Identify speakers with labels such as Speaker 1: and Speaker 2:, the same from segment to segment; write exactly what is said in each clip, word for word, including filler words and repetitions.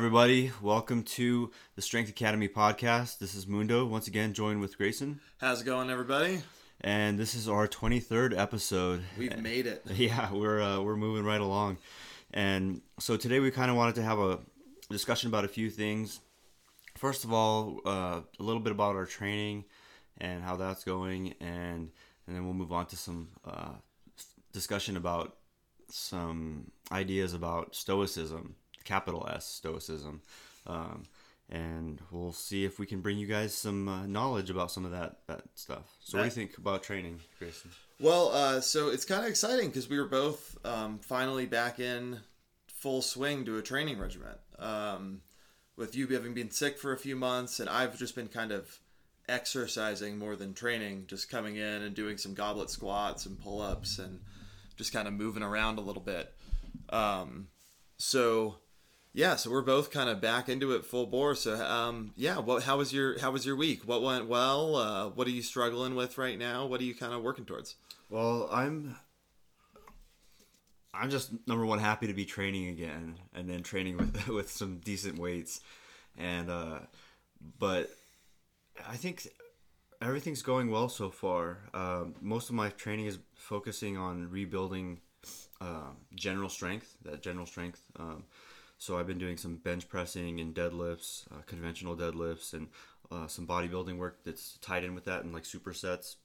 Speaker 1: everybody. Welcome to the Strength Academy podcast. This is Mundo, once again joined with Grayson.
Speaker 2: How's it going, everybody?
Speaker 1: And this is our twenty-third episode.
Speaker 2: We've made it.
Speaker 1: Yeah, we're uh, we're moving right along. And so today we kind of wanted to have a discussion about a few things. First of all, uh, a little bit about our training and how that's going, and and then we'll move on to some uh, discussion about some ideas about stoicism. Capital S, Stoicism. Um, and we'll see if we can bring you guys some uh, knowledge about some of that, that stuff. So what do you think about training, Grayson?
Speaker 2: Well, uh, so it's kind of exciting because we were both um, finally back in full swing to a training regimen. Um, with you having been sick for a few months, and I've just been kind of exercising more than training, just coming in and doing some goblet squats and pull-ups and just kind of moving around a little bit. Um, so... Yeah, so we're both kind of back into it full bore. So, um, yeah, what? How was your How was your week? What went well? Uh, what are you struggling with right now? What are you kind of working towards?
Speaker 1: Well, I'm, I'm just number one happy to be training again, and then training with with some decent weights, and uh, but I think everything's going well so far. Um, most of my training is focusing on rebuilding uh, general strength. That general strength. Um, So I've been doing some bench pressing and deadlifts, uh, conventional deadlifts, and uh, some bodybuilding work that's tied in with that, and like supersets,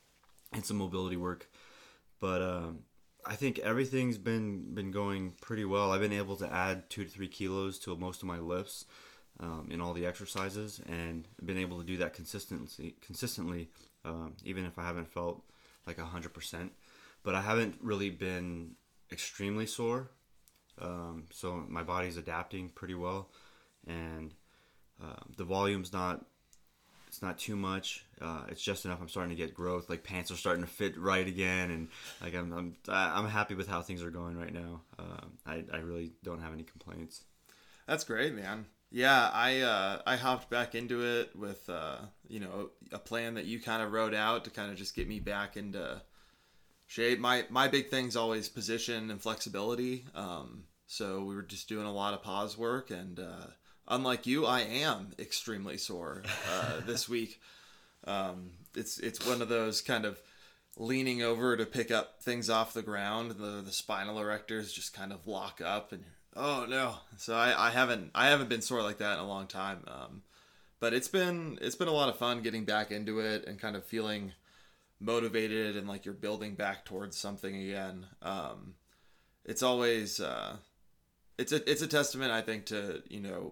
Speaker 1: and some mobility work. But um, I think everything's been been going pretty well. I've been able to add two to three kilos to most of my lifts um, in all the exercises, and been able to do that consistently. Consistently, um, even if I haven't felt like a hundred percent. But I haven't really been extremely sore. Um, so my body's adapting pretty well, and uh, the volume's not, it's not too much. Uh, it's just enough. I'm starting to get growth. Like pants are starting to fit right again, and like I'm I'm I'm happy with how things are going right now. Um, I I really don't have any complaints.
Speaker 2: That's great, man. Yeah, I uh, I hopped back into it with uh, you know a plan that you kind of wrote out to kind of just get me back into shape. My my big thing's always position and flexibility. Um, so we were just doing a lot of pause work, and uh, unlike you, I am extremely sore uh, this week. Um, it's it's one of those kind of leaning over to pick up things off the ground. The the spinal erectors just kind of lock up, and oh no. So I, I haven't I haven't been sore like that in a long time. Um, but it's been it's been a lot of fun getting back into it and kind of feeling motivated and like you're building back towards something again. Um, it's always, uh, it's a, it's a testament, I think, to, you know,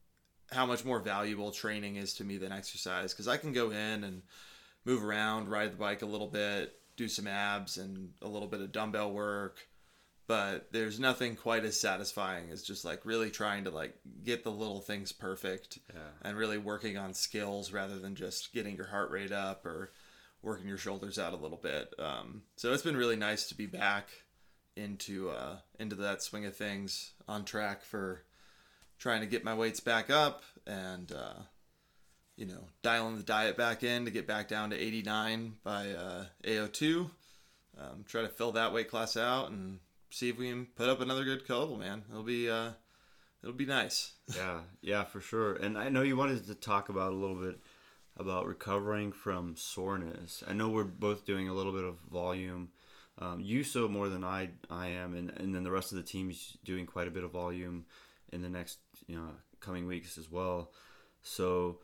Speaker 2: how much more valuable training is to me than exercise. Cause I can go in and move around, ride the bike a little bit, do some abs and a little bit of dumbbell work, but there's nothing quite as satisfying as just like really trying to like get the little things perfect yeah. and really working on skills rather than just getting your heart rate up or working your shoulders out a little bit. Um, so it's been really nice to be back into uh, into that swing of things, on track for trying to get my weights back up and, uh, you know, dialing the diet back in to get back down to eighty-nine by uh, A O two. Um, try to fill that weight class out and see if we can put up another good total, man. It'll be, uh, it'll be nice.
Speaker 1: Yeah, yeah, for sure. And I know you wanted to talk about a little bit about recovering from soreness. I know we're both doing a little bit of volume. Um, you so more than I I am, and, and then the rest of the team's doing quite a bit of volume in the next you know coming weeks as well. So,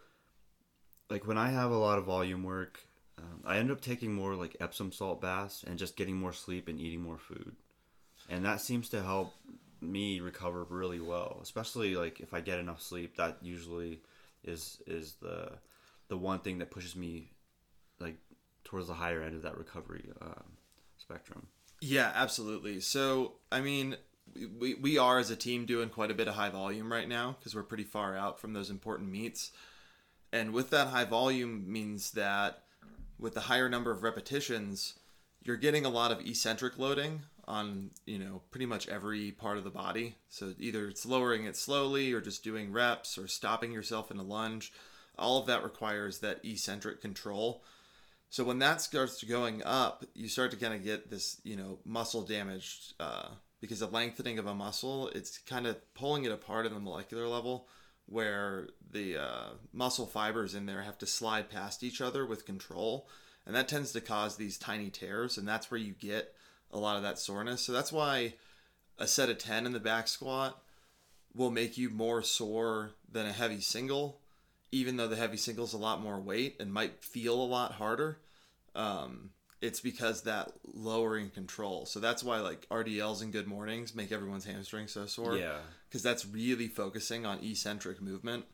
Speaker 1: like when I have a lot of volume work, um, I end up taking more like Epsom salt baths and just getting more sleep and eating more food, and that seems to help me recover really well. Especially like if I get enough sleep, that usually is is the the one thing that pushes me like towards the higher end of that recovery um, spectrum.
Speaker 2: Yeah, absolutely. So, I mean, we, we are as a team doing quite a bit of high volume right now because we're pretty far out from those important meets. And with that high volume means that with the higher number of repetitions, you're getting a lot of eccentric loading on, you know, pretty much every part of the body. So either it's lowering it slowly or just doing reps or stopping yourself in a lunge. All of that requires that eccentric control. So when that starts going up, you start to kind of get this, you know, muscle damage uh, because a lengthening of a muscle, it's kind of pulling it apart at the molecular level, where the uh, muscle fibers in there have to slide past each other with control, and that tends to cause these tiny tears, and that's where you get a lot of that soreness. So that's why a set of ten in the back squat will make you more sore than a heavy single, even though the heavy single is a lot more weight and might feel a lot harder. Um, it's because that lowering control. So that's why like R D Ls and good mornings make everyone's hamstring so sore.
Speaker 1: Yeah.
Speaker 2: Because that's really focusing on eccentric movement.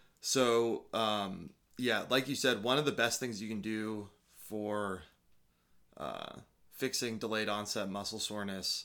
Speaker 2: So, um, yeah, like you said, one of the best things you can do for uh, fixing delayed onset muscle soreness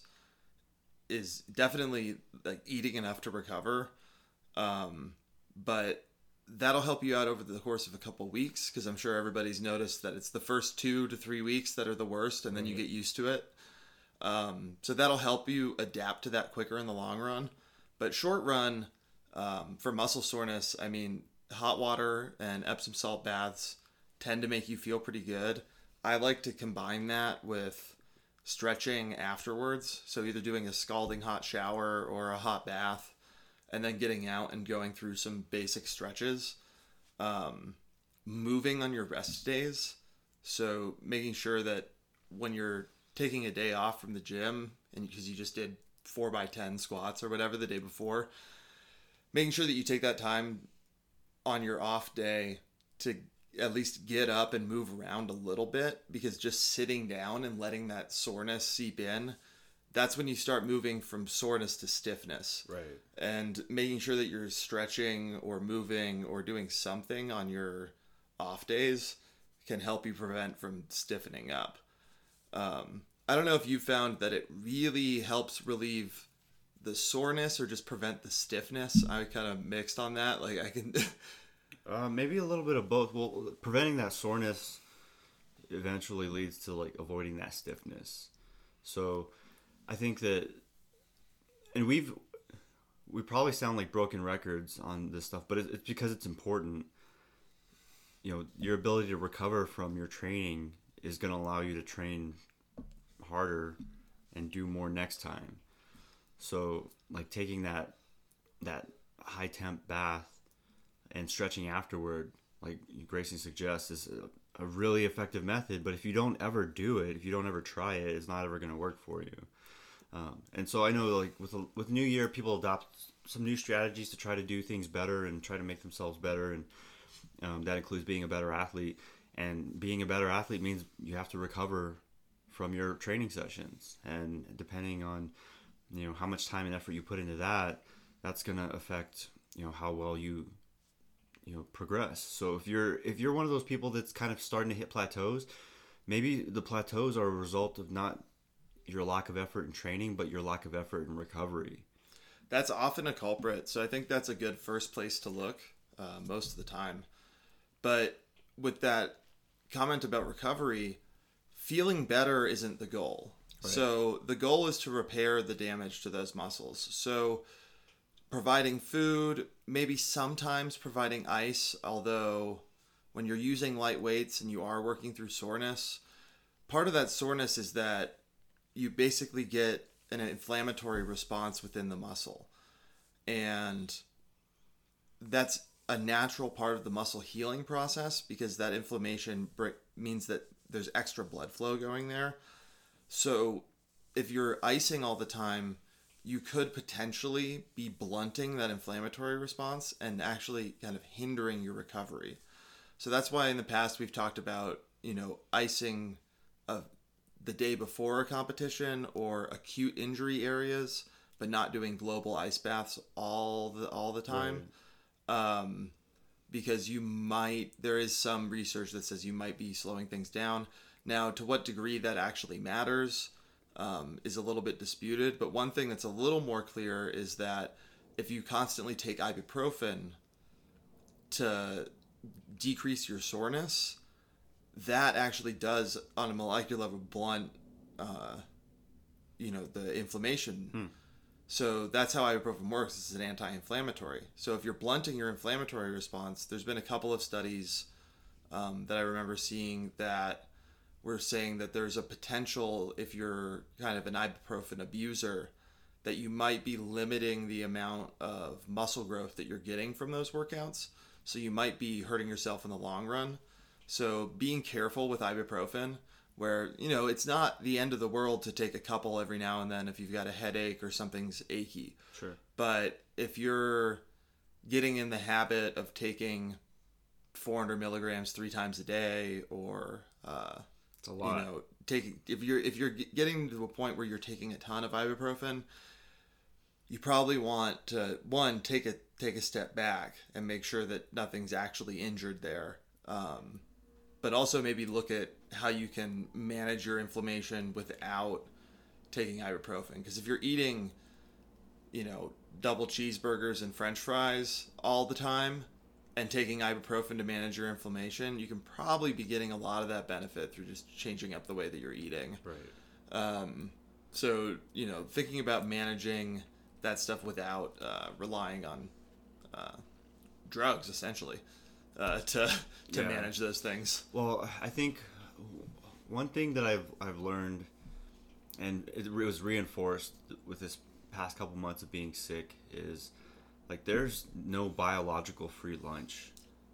Speaker 2: is definitely like eating enough to recover. Um, but that'll help you out over the course of a couple weeks, because I'm sure everybody's noticed that it's the first two to three weeks that are the worst, and then you get used to it. Um, so that'll help you adapt to that quicker in the long run. But short run, um, for muscle soreness, I mean, hot water and Epsom salt baths tend to make you feel pretty good. I like to combine that with stretching afterwards. So either doing a scalding hot shower or a hot bath, and then getting out and going through some basic stretches. Um, moving on your rest days. So making sure that when you're taking a day off from the gym, and because you just did four by ten squats or whatever the day before, making sure that you take that time on your off day to at least get up and move around a little bit, because just sitting down and letting that soreness seep in, that's when you start moving from soreness to stiffness.
Speaker 1: Right.
Speaker 2: And making sure that you're stretching or moving or doing something on your off days can help you prevent from stiffening up. Um, I don't know if you found that it really helps relieve the soreness or just prevent the stiffness. I kind of mixed on that. Like I can...
Speaker 1: Uh, maybe a little bit of both. Well, preventing that soreness eventually leads to like avoiding that stiffness. So I think that, and we've, we probably sound like broken records on this stuff, but it's because it's important. You know, your ability to recover from your training is going to allow you to train harder and do more next time. So like taking that, that high temp bath and stretching afterward, like Grayson suggests, is a, a really effective method. But if you don't ever do it, if you don't ever try it, it's not ever going to work for you. Um, and so I know, like with a, with New Year, people adopt some new strategies to try to do things better and try to make themselves better, and um, that includes being a better athlete. And being a better athlete means you have to recover from your training sessions, and depending on you know how much time and effort you put into that, that's going to affect you know how well you you know progress. So if you're if you're one of those people that's kind of starting to hit plateaus, maybe the plateaus are a result of not your lack of effort in training, but your lack of effort in recovery.
Speaker 2: That's often a culprit. So I think that's a good first place to look uh, most of the time. But with that comment about recovery, feeling better isn't the goal. Right. So the goal is to repair the damage to those muscles. So providing food, maybe sometimes providing ice, although when you're using light weights and you are working through soreness, part of that soreness is that you basically get an inflammatory response within the muscle. And that's a natural part of the muscle healing process, because that inflammation means that there's extra blood flow going there. So if you're icing all the time, you could potentially be blunting that inflammatory response and actually kind of hindering your recovery. So that's why in the past we've talked about, you know, icing of the day before a competition or acute injury areas, but not doing global ice baths all the all the time. Right. Um, because you might, there is some research that says you might be slowing things down. Now, to what degree that actually matters Um, is a little bit disputed, but one thing that's a little more clear is that if you constantly take ibuprofen to decrease your soreness, that actually does, on a molecular level, blunt, uh, you know, the inflammation. Hmm. So that's how ibuprofen works. It's an anti-inflammatory. So if you're blunting your inflammatory response, there's been a couple of studies um, that I remember seeing that we're saying that there's a potential, if you're kind of an ibuprofen abuser, that you might be limiting the amount of muscle growth that you're getting from those workouts. So you might be hurting yourself in the long run. So being careful with ibuprofen, where, you know, it's not the end of the world to take a couple every now and then if you've got a headache or something's achy.
Speaker 1: Sure.
Speaker 2: But if you're getting in the habit of taking four hundred milligrams three times a day, or uh,
Speaker 1: it's a lot.
Speaker 2: You know, taking if you're if you're getting to a point where you're taking a ton of ibuprofen, you probably want to one take a take a step back and make sure that nothing's actually injured there. Um, but also maybe look at how you can manage your inflammation without taking ibuprofen. Because if you're eating, you know, double cheeseburgers and French fries all the time and taking ibuprofen to manage your inflammation, you can probably be getting a lot of that benefit through just changing up the way that you're eating.
Speaker 1: Right.
Speaker 2: Um, so, you know, thinking about managing that stuff without uh, relying on uh, drugs, essentially, uh, to to
Speaker 1: Yeah.
Speaker 2: manage those things.
Speaker 1: Well, I think one thing that I've I've learned, and it was reinforced with this past couple months of being sick, is like there's no biological free lunch.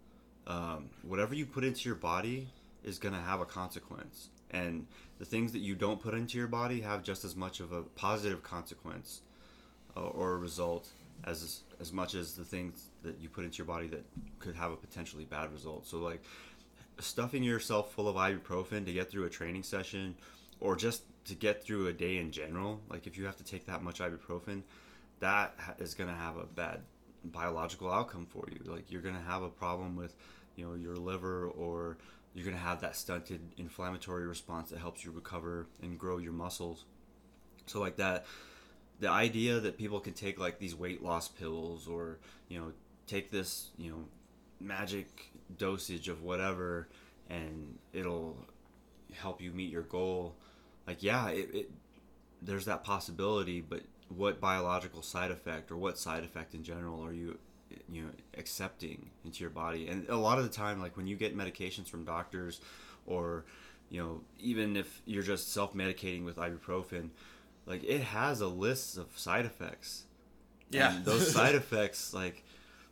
Speaker 1: Um, whatever you put into your body is gonna have a consequence, and the things that you don't put into your body have just as much of a positive consequence uh, or a result as as much as the things that you put into your body that could have a potentially bad result. So like stuffing yourself full of ibuprofen to get through a training session, or just to get through a day in general, like if you have to take that much ibuprofen, that is going to have a bad biological outcome for you. Like you're going to have a problem with, you know, your liver, or you're going to have that stunted inflammatory response that helps you recover and grow your muscles. So like that, the idea that people can take like these weight loss pills, or, you know, take this, you know, magic dosage of whatever and it'll help you meet your goal. Like, yeah, it, it there's that possibility, but what biological side effect, or what side effect in general are you, you know, accepting into your body? And a lot of the time, like when you get medications from doctors, or, you know, even if you're just self-medicating with ibuprofen, like it has a list of side effects.
Speaker 2: Yeah.
Speaker 1: And those side effects, like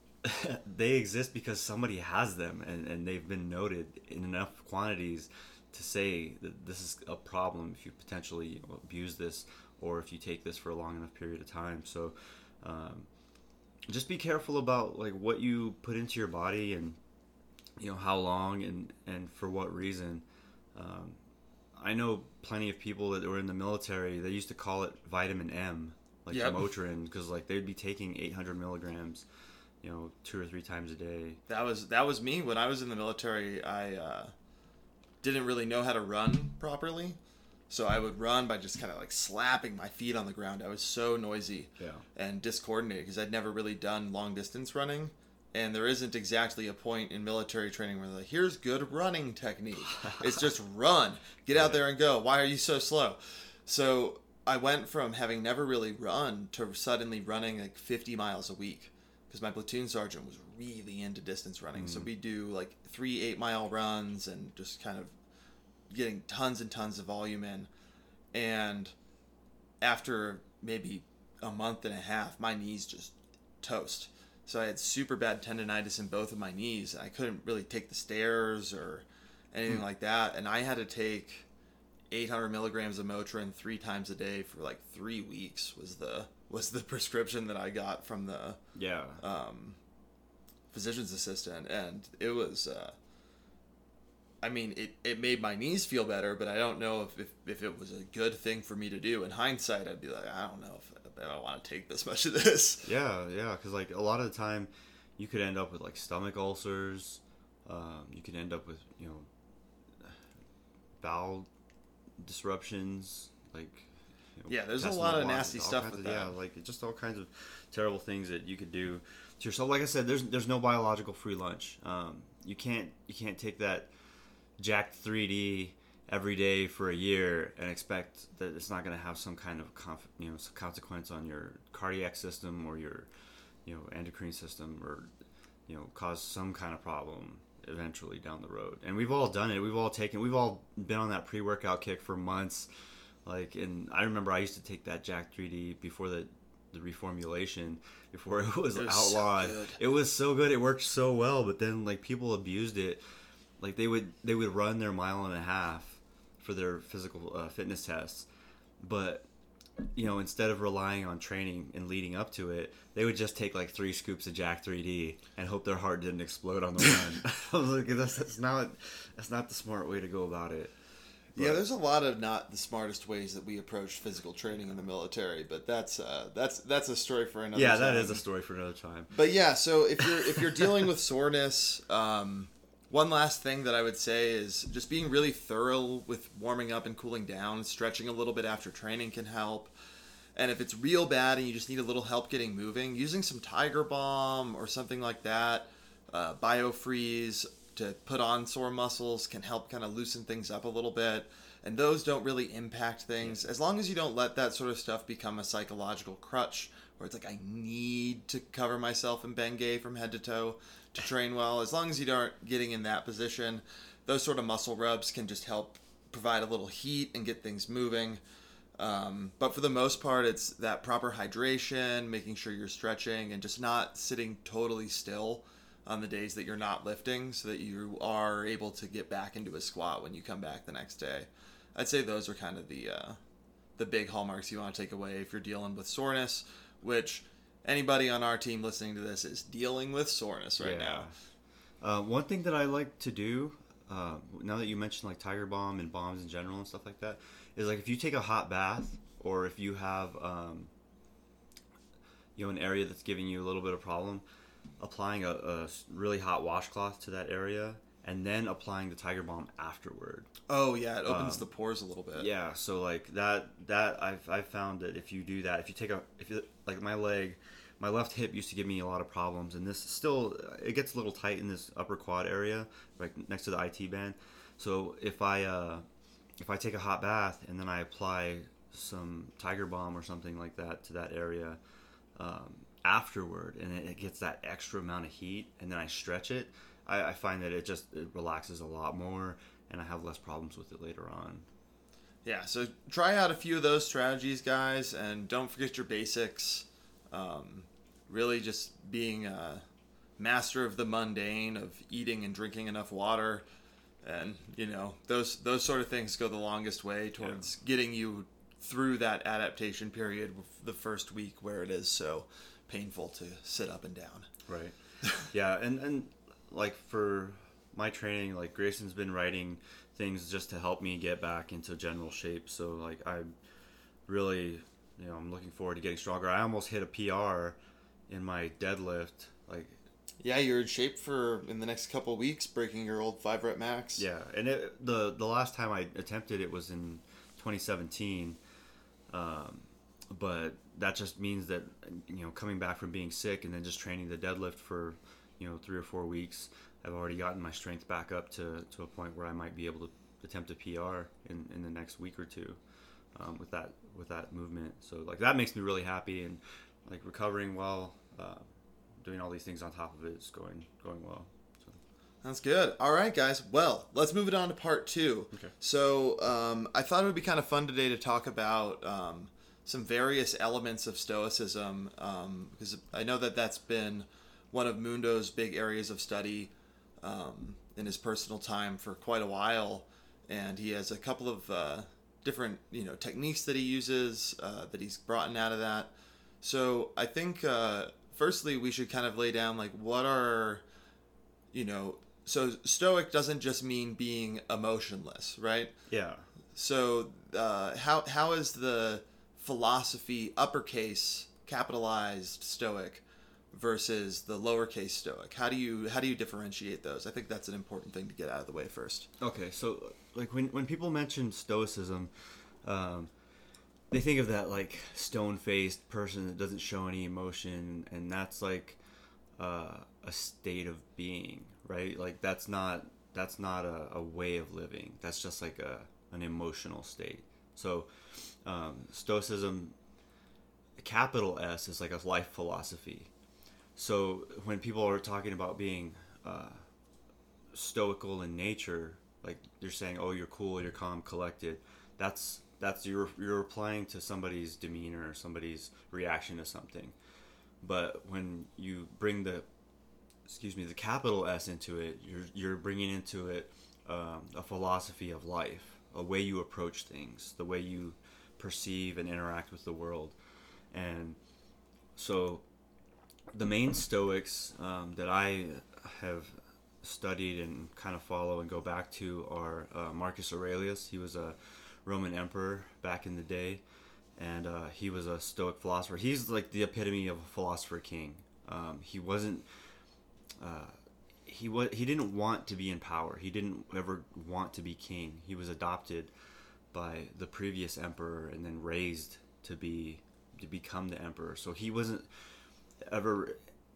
Speaker 1: they exist because somebody has them, and, and they've been noted in enough quantities to say that this is a problem if you potentially abuse this, or if you take this for a long enough period of time. So um, just be careful about like what you put into your body, and, you know, how long and, and for what reason. Um, I know plenty of people that were in the military, they used to call it vitamin M, like
Speaker 2: Yep.
Speaker 1: Motrin, because like they'd be taking eight hundred milligrams, you know, two or three times a day.
Speaker 2: That was that was me when I was in the military. I uh, didn't really know how to run properly, so I would run by just kind of like slapping my feet on the ground. I was so noisy
Speaker 1: Yeah.
Speaker 2: and discoordinated because I'd never really done long distance running, and there isn't exactly a point in military training where they're like, here's good running technique. It's just run, get out there and go. Why are you so slow? So I went from having never really run to suddenly running like fifty miles a week, because my platoon sergeant was really into distance running. Mm. So we do like three eight mile runs and just kind of getting tons and tons of volume in. And after maybe a month and a half, my knees just toast. So I had super bad tendonitis in both of my knees. I couldn't really take the stairs or anything mm. like that. And I had to take eight hundred milligrams of Motrin three times a day for like three weeks was the was the prescription that I got from the
Speaker 1: yeah
Speaker 2: um, physician's assistant. And it was, uh, I mean, it, it made my knees feel better, but I don't know if, if, if it was a good thing for me to do. In hindsight, I'd be like, I don't know if I don't want to take this much of this.
Speaker 1: Yeah, yeah, because like a lot of the time, you could end up with like stomach ulcers. Um, you could end up with, you know, bowel disruptions. Like, you know,
Speaker 2: yeah, there's a lot of nasty stuff with
Speaker 1: of,
Speaker 2: that.
Speaker 1: Yeah, like just all kinds of terrible things that you could do to yourself. Like I said, there's there's no biological free lunch. Um, you can't you can't take that jacked three D every day for a year and expect that it's not going to have some kind of conf- you know some consequence on your cardiac system or your you know endocrine system, or you know cause some kind of problem eventually down the road. And we've all done it. We've all taken we've all been on that pre-workout kick for months Like, and I remember I used to take that Jack three D before the the reformulation, before it was,
Speaker 2: It was
Speaker 1: outlawed.
Speaker 2: so good.
Speaker 1: It was so good. It worked so well, but then like people abused it. Like they would they would run their mile and a half for their physical uh, fitness tests, but you know, instead of relying on training and leading up to it, they would just take like three scoops of Jack three D and hope their heart didn't explode on the run. I was like, that's, that's not that's not the smart way to go about it. But,
Speaker 2: yeah, there's a lot of not the smartest ways that we approach physical training in the military, but that's uh, that's that's a story for another
Speaker 1: yeah,
Speaker 2: time.
Speaker 1: that is a story for another time.
Speaker 2: But yeah, so if you're if you're dealing with soreness, um, one last thing that I would say is just being really thorough with warming up and cooling down. Stretching a little bit after training can help. And if it's real bad and you just need a little help getting moving, using some Tiger Balm or something like that, uh, BioFreeze to put on sore muscles can help kind of loosen things up a little bit. And those don't really impact things. As long as you don't let that sort of stuff become a psychological crutch where it's like, I need to cover myself in Bengay from head to toe to train well. As long as you aren't getting in that position, those sort of muscle rubs can just help provide a little heat and get things moving. Um, but for the most part, it's that proper hydration, making sure you're stretching, and just not sitting totally still on the days that you're not lifting so that you are able to get back into a squat when you come back the next day. I'd say those are kind of the uh, the big hallmarks you want to take away if you're dealing with soreness, which anybody on our team listening to this is dealing with soreness right
Speaker 1: yeah.
Speaker 2: now.
Speaker 1: Uh, one thing that I like to do, uh, now that you mentioned like Tiger Balm and bombs in general and stuff like that, is like if you take a hot bath or if you have um, you know, an area that's giving you a little bit of problem, applying a, a really hot washcloth to that area and then applying the Tiger Balm afterward.
Speaker 2: Oh yeah, it opens
Speaker 1: Um,
Speaker 2: the pores a little bit.
Speaker 1: Yeah, so like that that I've I've found that if you do that, if you take a if you like my leg, my left hip used to give me a lot of problems, and this still it gets a little tight in this upper quad area, right next to the I T band. So if I uh, if I take a hot bath and then I apply some Tiger Balm or something like that to that area um, afterward, and it, it gets that extra amount of heat, and then I stretch it, I, I find that it just it relaxes a lot more, and I have less problems with it later on.
Speaker 2: Yeah, so try out a few of those strategies, guys, and don't forget your basics. Um, really just being a master of the mundane, of eating and drinking enough water, and, you know, those those sort of things go the longest way towards yeah. getting you through that adaptation period, the first week where it is so painful to sit up and down.
Speaker 1: Right. Yeah, and, and like for my training, like Grayson's been writing things just to help me get back into general shape. So like I really, you know, I'm looking forward to getting stronger. I almost hit a P R in my deadlift. Like,
Speaker 2: yeah, you're in shape for in the next couple of weeks, breaking your old five rep max.
Speaker 1: Yeah, and it, the the last time I attempted it was in twenty seventeen. Um, but that just means that, you know, coming back from being sick and then just training the deadlift for, you know, three or four weeks, I've already gotten my strength back up to, to a point where I might be able to attempt a P R in, in the next week or two um, with that with that movement. So like that makes me really happy, and like recovering while uh, doing all these things on top of it is going going well. So.
Speaker 2: That's good. All right, guys. Well, let's move it on to part two.
Speaker 1: Okay.
Speaker 2: So um, I thought it would be kind of fun today to talk about um, some various elements of Stoicism, um, because I know that that's been one of Mundo's big areas of study um, in his personal time for quite a while, and he has a couple of uh, different, you know, techniques that he uses uh, that he's brought in out of that. So I think uh, firstly we should kind of lay down like what are, you know, so Stoic doesn't just mean being emotionless, right?
Speaker 1: Yeah.
Speaker 2: So uh, how how is the philosophy uppercase capitalized Stoic versus the lowercase Stoic? How do you how do you differentiate those? I think that's an important thing to get out of the way first.
Speaker 1: Okay, so like when when people mention Stoicism, um, they think of that like stone-faced person that doesn't show any emotion, and that's like uh, a state of being, right? Like that's not that's not a, a way of living. That's just like a an emotional state. So um, Stoicism, capital S, is like a life philosophy. So when people are talking about being uh, stoical in nature, like you're saying, oh, you're cool, you're calm, collected. That's that's you're you're applying to somebody's demeanor or somebody's reaction to something. But when you bring the excuse me the capital S into it, you're you're bringing into it um, a philosophy of life, a way you approach things, the way you perceive and interact with the world. And so the main Stoics um, that I have studied and kind of follow and go back to are uh, Marcus Aurelius. He was a Roman emperor back in the day, and uh, he was a Stoic philosopher. He's like the epitome of a philosopher king. Um, he wasn't uh, he was he didn't want to be in power. He didn't ever want to be king. He was adopted by the previous emperor and then raised to be to become the emperor. So he wasn't ever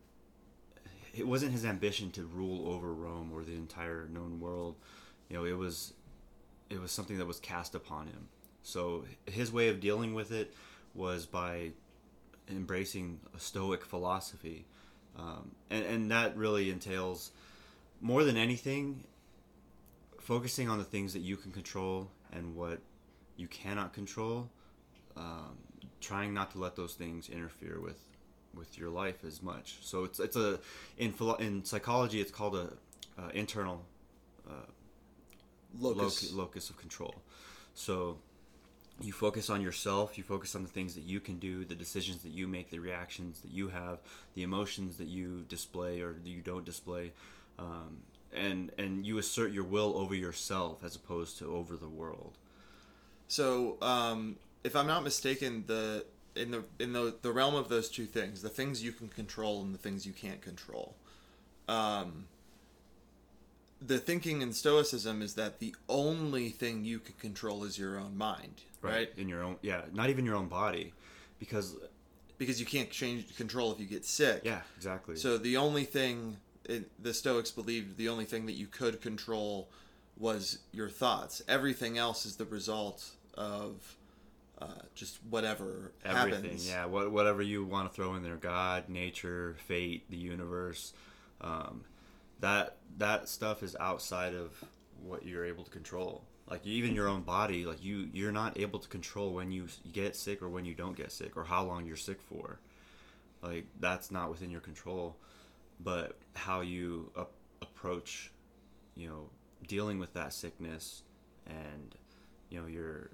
Speaker 1: it wasn't his ambition to rule over Rome or the entire known world. You know, it was it was something that was cast upon him. So his way of dealing with it was by embracing a Stoic philosophy, um, and and that really entails, more than anything, focusing on the things that you can control and what you cannot control. Um, trying not to let those things interfere with with your life as much. So it's it's a in philo- in psychology it's called a uh, internal uh,
Speaker 2: Locus.
Speaker 1: loc- locus of control. So you focus on yourself, you focus on the things that you can do, the decisions that you make, the reactions that you have, the emotions that you display or that you don't display, um, and and you assert your will over yourself as opposed to over the world.
Speaker 2: So, um, if I'm not mistaken, the in the in the the realm of those two things, the things you can control and the things you can't control, um, the thinking in Stoicism is that the only thing you can control is your own mind, right? right?
Speaker 1: In your own, yeah, not even your own body, because
Speaker 2: because you can't change control if you get sick.
Speaker 1: Yeah, exactly.
Speaker 2: So the only thing it, the Stoics believed, the only thing that you could control was your thoughts. Everything else is the result of uh, just whatever
Speaker 1: Everything,
Speaker 2: happens.
Speaker 1: yeah, what, whatever you want to throw in there, God, nature, fate, the universe, um, that that stuff is outside of what you're able to control. Like even your own body, like you, you're not able to control when you get sick or when you don't get sick or how long you're sick for. Like that's not within your control. But how you uh, approach, you know, dealing with that sickness and, you know, your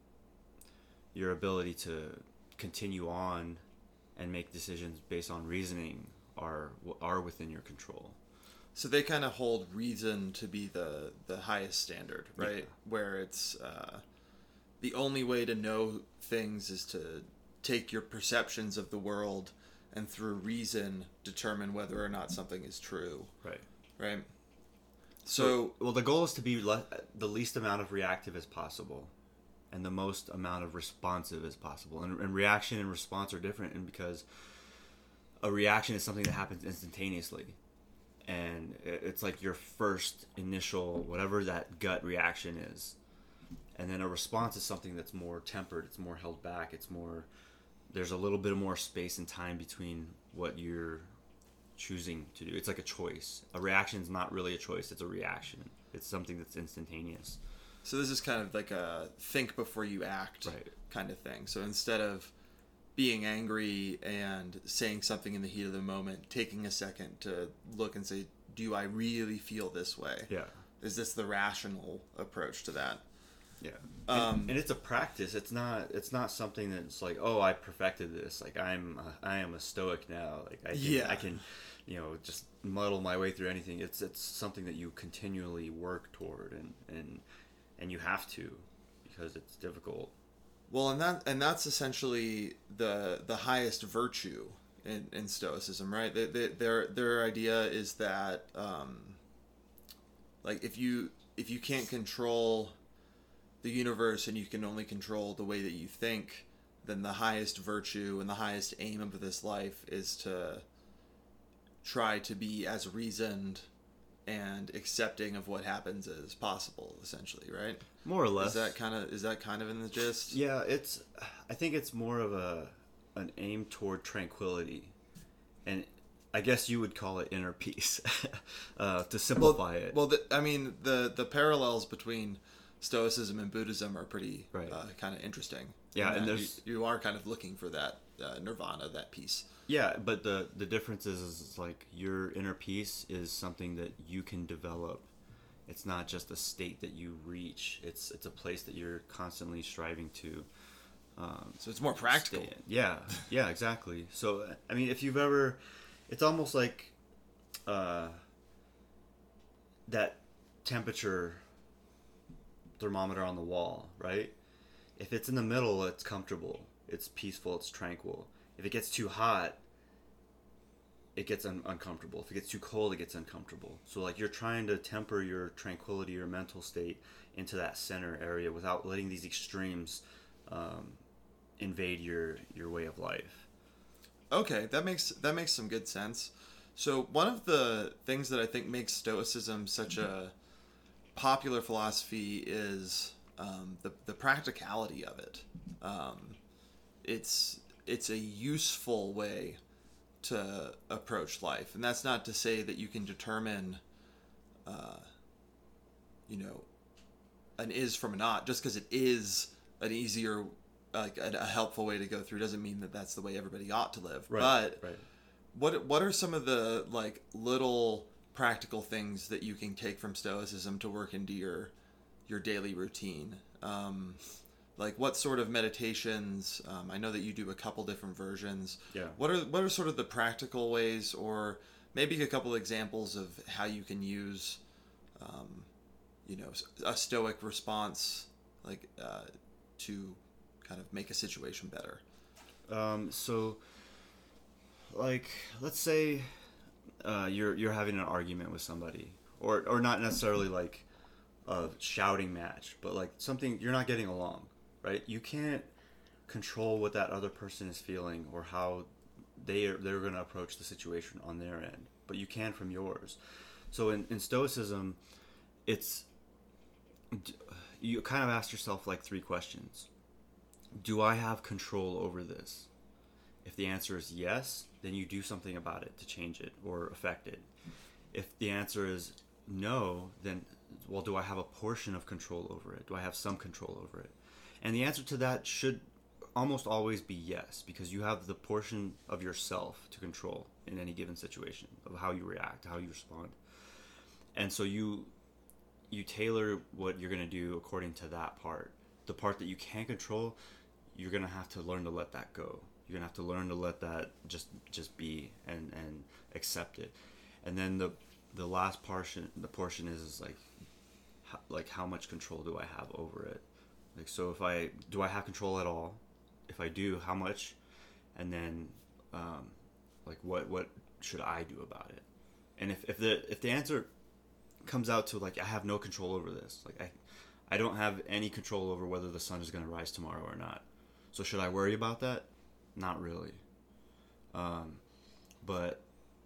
Speaker 1: your ability to continue on and make decisions based on reasoning are are within your control.
Speaker 2: So they kind of hold reason to be the, the highest standard, right?
Speaker 1: Yeah.
Speaker 2: Where it's uh, the only way to know things is to take your perceptions of the world and through reason determine whether or not something is true.
Speaker 1: Right.
Speaker 2: Right.
Speaker 1: So,
Speaker 2: So,
Speaker 1: well, the goal is to be le- the least amount of reactive as possible and the most amount of responsive as possible. And, and reaction and response are different, and because a reaction is something that happens instantaneously. And it's like your first initial, whatever that gut reaction is. And then a response is something that's more tempered. It's more held back. It's more, there's a little bit more space and time between what you're choosing to do. It's like a choice. A reaction is not really a choice. It's a reaction. It's something that's instantaneous.
Speaker 2: so this is kind of like a think before you act
Speaker 1: Right.
Speaker 2: kind of thing. So instead of being angry and saying something in the heat of the moment, taking a second to look and say, do I really feel this way?
Speaker 1: Yeah.
Speaker 2: Is this the rational approach to that?
Speaker 1: Yeah.
Speaker 2: Um,
Speaker 1: and, and it's a practice. It's not. It's not something that's like, oh, I perfected this. Like I'm. A, I am a Stoic now. Like I can.
Speaker 2: Yeah.
Speaker 1: I can, you know, just muddle my way through anything. It's it's something that you continually work toward, and and and you have to, because it's difficult.
Speaker 2: Well, and that and that's essentially the the highest virtue in, in Stoicism, right? They, they, their their idea is that, um, like, if you if you can't control the universe and you can only control the way that you think, then the highest virtue and the highest aim of this life is to try to be as reasoned and accepting of what happens as possible, essentially, right?
Speaker 1: More or less.
Speaker 2: Is that kind of is that kind of in the gist?
Speaker 1: Yeah, it's. I think it's more of a an aim toward tranquility, and I guess you would call it inner peace, uh, to simplify
Speaker 2: well,
Speaker 1: it.
Speaker 2: Well, the, I mean, the the parallels between Stoicism and Buddhism are pretty
Speaker 1: Right.
Speaker 2: uh, kind of interesting.
Speaker 1: Yeah,
Speaker 2: In
Speaker 1: and
Speaker 2: that
Speaker 1: there's-
Speaker 2: you, you are kind of looking for that uh, nirvana, that peace.
Speaker 1: Yeah, but the the difference is, is like your inner peace is something that you can develop. It's not just a state that you reach. It's it's a place that you're constantly striving to. Um,
Speaker 2: So it's more practical.
Speaker 1: stay in. Yeah, yeah, exactly. So I mean, if you've ever, it's almost like uh, that temperature thermometer on the wall, right? If it's in the middle, it's comfortable, it's peaceful, it's tranquil. If it gets too hot, it gets un- uncomfortable. If it gets too cold, it gets uncomfortable. So like you're trying to temper your tranquility, your mental state into that center area without letting these extremes um, invade your your way of life.
Speaker 2: Okay, that makes that makes some good sense. So one of the things that I think makes Stoicism such a popular philosophy is um, the the practicality of it. Um, it's it's a useful way to approach life, and that's not to say that you can determine, uh, you know, an is from a not. Just because it is an easier, like a, a helpful way to go through, doesn't mean that that's the way everybody ought to live. But
Speaker 1: right.
Speaker 2: what what are some of the like little practical things that you can take from Stoicism to work into your your daily routine? Um, like what sort of meditations? Um, I know that you do a couple different versions.
Speaker 1: Yeah.
Speaker 2: What are what are sort of the practical ways, or maybe a couple examples of how you can use, um, you know, a Stoic response, like uh, to kind of make a situation better?
Speaker 1: Um, so, like, let's say uh, you're you're having an argument with somebody, or or not necessarily like a shouting match, but like something you're not getting along, right? You can't control what that other person is feeling or how they are, they're going to approach the situation on their end, but you can from yours. So in, in Stoicism, it's you kind of ask yourself like three questions. Do I have control over this? If the answer is yes, then you do something about it to change it or affect it. If the answer is no, then, well, do I have a portion of control over it? Do I have some control over it? And the answer to that should almost always be yes, because you have the portion of yourself to control in any given situation, of how you react, how you respond. And so you you tailor what you're going to do according to that part. The part that you can't control, you're going to have to learn to let that go. You're going to have to learn to let that just just be and, and accept it. And then the the last portion the portion is, is like how, like how much control do I have over it? Like, so if I do I have control at all? If I do, how much? And then um, like what what should I do about it? And if, if the if the answer comes out to like I have no control over this, like I I don't have any control over whether the sun is going to rise tomorrow or not. So should I worry about that? Not really. Um, but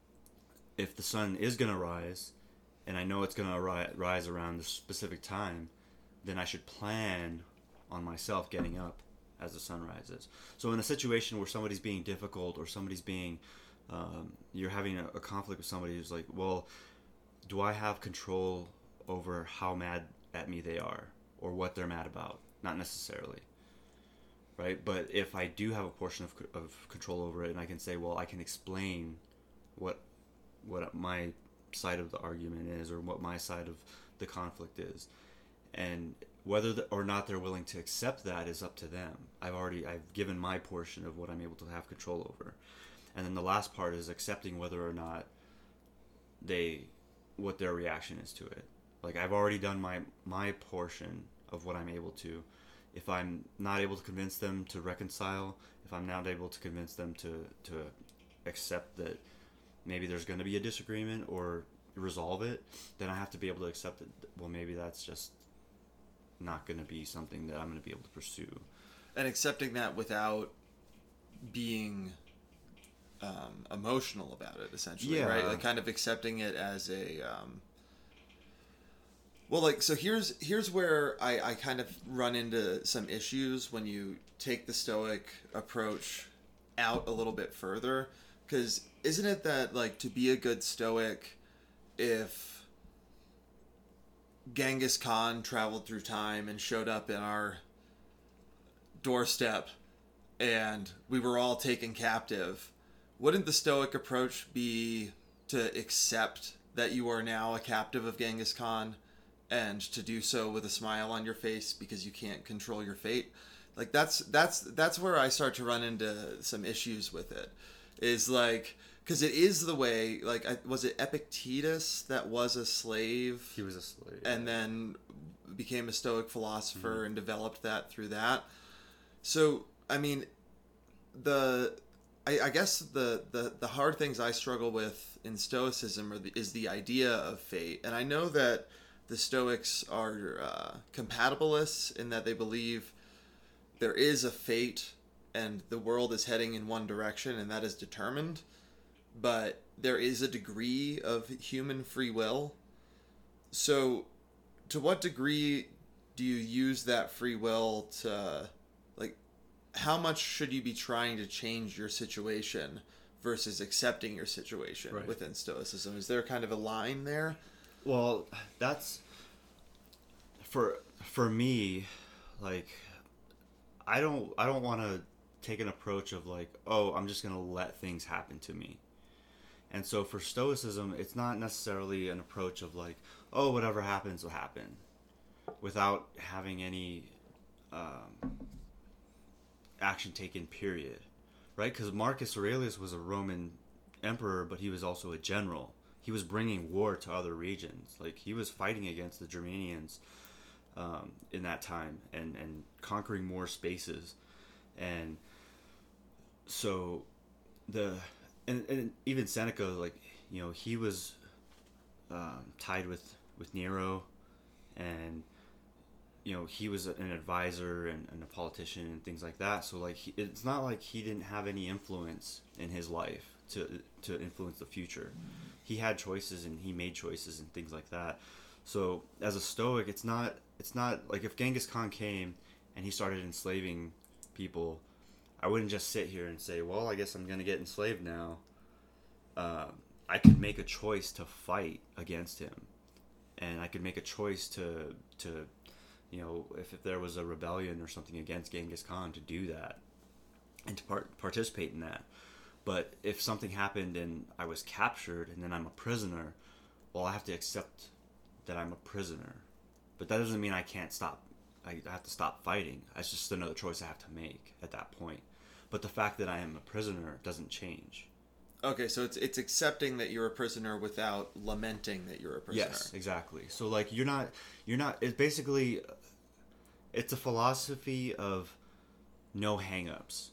Speaker 1: if the sun is going to rise, and I know it's going to ri- rise around this specific time, then I should plan on myself getting up as the sun rises. So in a situation where somebody's being difficult or somebody's being, um, you're having a, a conflict with somebody who's like, well, do I have control over how mad at me they are or what they're mad about? Not necessarily. Right? But if I do have a portion of, of control over it, and I can say, well, I can explain what what my side of the argument is or what my side of the conflict is, and whether the, or not they're willing to accept that is up to them. I've already I've given my portion of what I'm able to have control over, and then the last part is accepting whether or not they what their reaction is to it. Like I've already done my my portion of what I'm able to. If I'm not able to convince them to reconcile, if I'm not able to convince them to to accept that maybe there's going to be a disagreement or resolve it, then I have to be able to accept it. Well, maybe that's just not going to be something that I'm going to be able to pursue.
Speaker 2: And accepting that without being um, emotional about it, essentially,
Speaker 1: Yeah.
Speaker 2: right? Like kind of accepting it as a um, well, like so. Here's here's where I, I kind of run into some issues when you take the Stoic approach out a little bit further, because isn't it that like to be a good Stoic, if Genghis Khan traveled through time and showed up in our doorstep and we were all taken captive, wouldn't the Stoic approach be to accept that you are now a captive of Genghis Khan and to do so with a smile on your face because you can't control your fate? Like that's that's that's where I start to run into some issues with it. Is like, because it is the way, like, I, was it Epictetus that was a slave?
Speaker 1: He was a slave.
Speaker 2: And then became a Stoic philosopher
Speaker 1: mm-hmm.
Speaker 2: and developed that through that. So, I mean, the I, I guess the, the, the hard things I struggle with in Stoicism are the, is the idea of fate. And I know that the Stoics are uh, compatibilists in that they believe there is a fate and the world is heading in one direction and that is determined. But there is a degree of human free will. So to what degree do you use that free will to, like, how much should you be trying to change your situation versus accepting your situation right. within Stoicism? Is there kind of a line there?
Speaker 1: Well, that's, for for me, like, I don't I don't want to take an approach of like, oh, I'm just going to let things happen to me. And so for Stoicism, it's not necessarily an approach of like, oh, whatever happens will happen, without having any um, action taken, period. Right? Because Marcus Aurelius was a Roman emperor, but he was also a general. He was bringing war to other regions. Like, he was fighting against the Germanians um, in that time and, and conquering more spaces. And so the... And, and even Seneca, like, you know, he was um, tied with, with Nero, and, you know, he was an advisor and, and a politician and things like that. So, like, he, it's not like he didn't have any influence in his life to to influence the future. He had choices and he made choices and things like that. So, as a Stoic, it's not it's not like if Genghis Khan came and he started enslaving people, I wouldn't just sit here and say, well, I guess I'm going to get enslaved now. Uh, I could make a choice to fight against him. And I could make a choice to, to you know, if, if there was a rebellion or something against Genghis Khan, to do that. And to part- participate in that. But if something happened and I was captured and then I'm a prisoner, well, I have to accept that I'm a prisoner. But that doesn't mean I can't stop. I have to stop fighting. That's just another choice I have to make at that point. But the fact that I am a prisoner doesn't change.
Speaker 2: Okay, so it's it's accepting that you're a prisoner without lamenting that you're a prisoner.
Speaker 1: Yes, exactly. So like you're not you're not it's basically it's a philosophy of no hang-ups.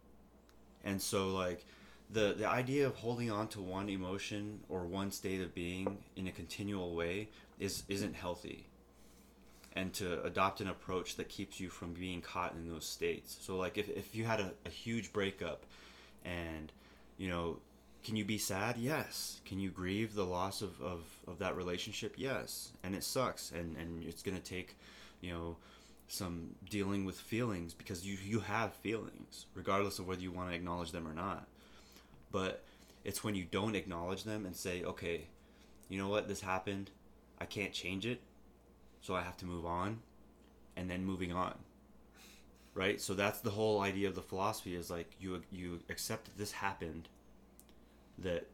Speaker 1: And so like the the idea of holding on to one emotion or one state of being in a continual way is isn't healthy. And to adopt an approach that keeps you from being caught in those states. So like if, if you had a, a huge breakup and, you know, can you be sad? Yes. Can you grieve the loss of, of, of that relationship? Yes. And it sucks. And, and it's going to take, you know, some dealing with feelings because you, you have feelings, regardless of whether you want to acknowledge them or not. But it's when you don't acknowledge them and say, okay, you know what, this happened. I can't change it. So I have to move on, and then moving on, right? So that's the whole idea of the philosophy is like you you accept that this happened, that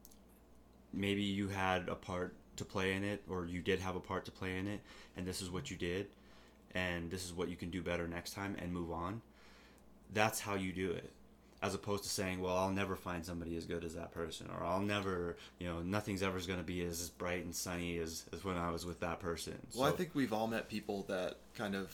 Speaker 1: maybe you had a part to play in it, or you did have a part to play in it, and this is what you did, and this is what you can do better next time, and move on. That's how you do it. As opposed to saying, well, I'll never find somebody as good as that person, or I'll never, you know, nothing's ever going to be as bright and sunny as, as when I was with that person. So,
Speaker 2: well, I think we've all met people that kind of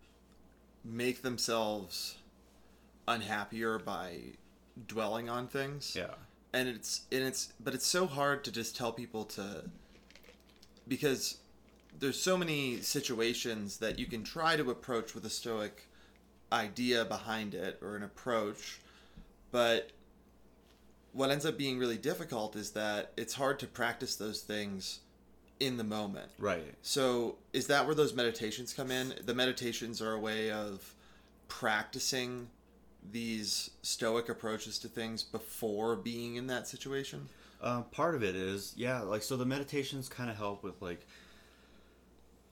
Speaker 2: make themselves unhappier by dwelling on things.
Speaker 1: Yeah.
Speaker 2: And it's, and it's, but it's so hard to just tell people to, because there's so many situations that you can try to approach with a Stoic idea behind it or an approach. But what ends up being really difficult is that it's hard to practice those things in the moment.
Speaker 1: Right.
Speaker 2: So is that where those meditations come in? The meditations are a way of practicing these Stoic approaches to things before being in that situation?
Speaker 1: Uh, part of it is, yeah, like, so the meditations kind of help with, like,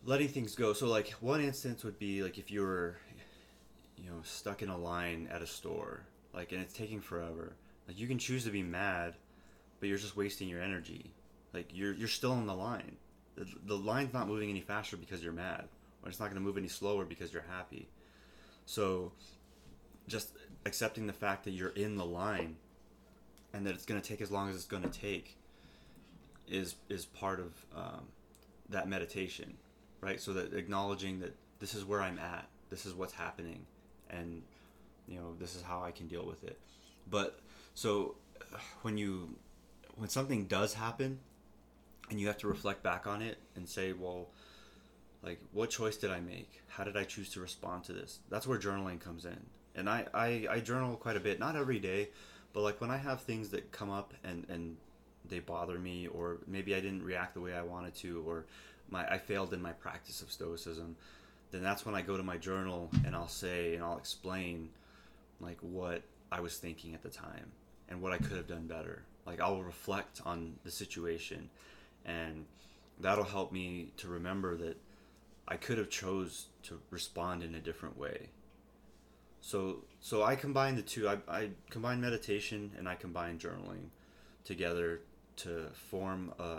Speaker 1: letting things go. So like one instance would be like if you were, you know, stuck in a line at a store, like, and it's taking forever. Like you can choose to be mad, but you're just wasting your energy. Like you're you're still in the line. The, the line's not moving any faster because you're mad, or it's not going to move any slower because you're happy. So just accepting the fact that you're in the line and that it's going to take as long as it's going to take is is part of um, that meditation, right? So that acknowledging that this is where I'm at, this is what's happening, and you know, this is how I can deal with it. But so when you when something does happen and you have to reflect back on it and say, well, like, what choice did I make? How did I choose to respond to this? That's where journaling comes in. And I, I, I journal quite a bit, not every day, but like when I have things that come up and, and they bother me, or maybe I didn't react the way I wanted to, or my I failed in my practice of stoicism, then that's when I go to my journal and I'll say and I'll explain like what I was thinking at the time and what I could have done better. Like I'll reflect on the situation, and that'll help me to remember that I could have chose to respond in a different way. So so I combine the two. I, I combine meditation and I combine journaling together to form a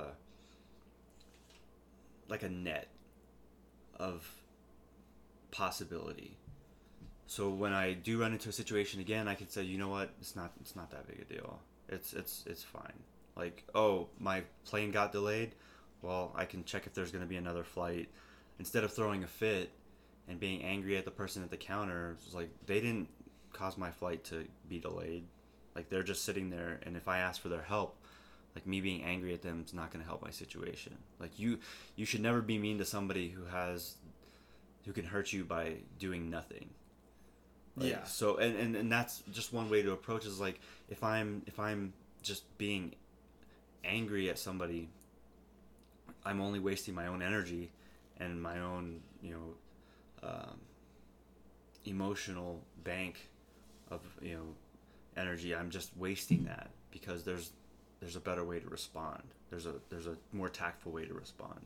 Speaker 1: like a net of possibility. So when I do run into a situation again, I can say, you know what, it's not it's not that big a deal. It's it's it's fine. Like, oh, my plane got delayed. Well, I can check if there's going to be another flight. Instead of throwing a fit and being angry at the person at the counter, it's like they didn't cause my flight to be delayed. Like they're just sitting there, and if I ask for their help, like me being angry at them is not going to help my situation. Like you, you should never be mean to somebody who has, who can hurt you by doing nothing. Like,
Speaker 2: yeah.
Speaker 1: So and, and, and that's just one way to approach it, is like if I'm if I'm just being angry at somebody, I'm only wasting my own energy and my own, you know, um, emotional bank of, you know, energy. I'm just wasting that because there's there's a better way to respond. There's a there's a more tactful way to respond.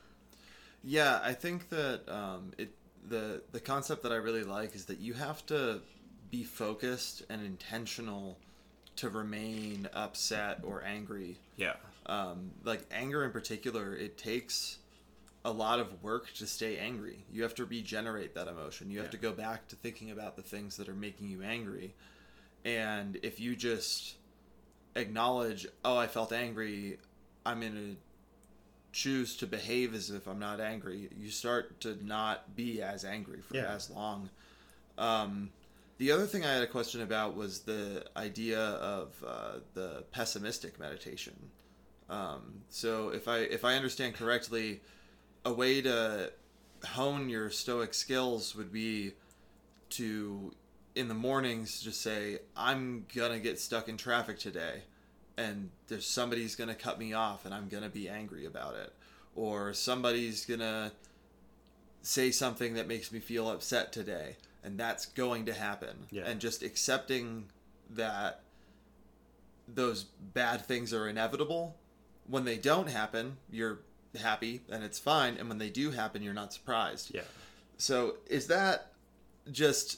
Speaker 2: Yeah, I think that um, it the the concept that I really like is that you have to be focused and intentional to remain upset or angry.
Speaker 1: Yeah.
Speaker 2: Um, like anger in particular, it takes a lot of work to stay angry. You have to regenerate that emotion. You have
Speaker 1: Yeah.
Speaker 2: to go back to thinking about the things that are making you angry. And if you just acknowledge, oh, I felt angry, I'm going to choose to behave as if I'm not angry, you start to not be as angry for
Speaker 1: Yeah.
Speaker 2: as long. Um, the other thing I had a question about was the idea of uh, the pessimistic meditation. Um, so if I if I understand correctly, a way to hone your stoic skills would be to, in the mornings, just say, I'm gonna get stuck in traffic today, and there's somebody's gonna cut me off and I'm gonna be angry about it, or somebody's gonna say something that makes me feel upset today, and that's going to happen.
Speaker 1: Yeah.
Speaker 2: And just accepting that those bad things are inevitable. When they don't happen, you're happy and it's fine, and when they do happen, you're not surprised.
Speaker 1: Yeah.
Speaker 2: So is that just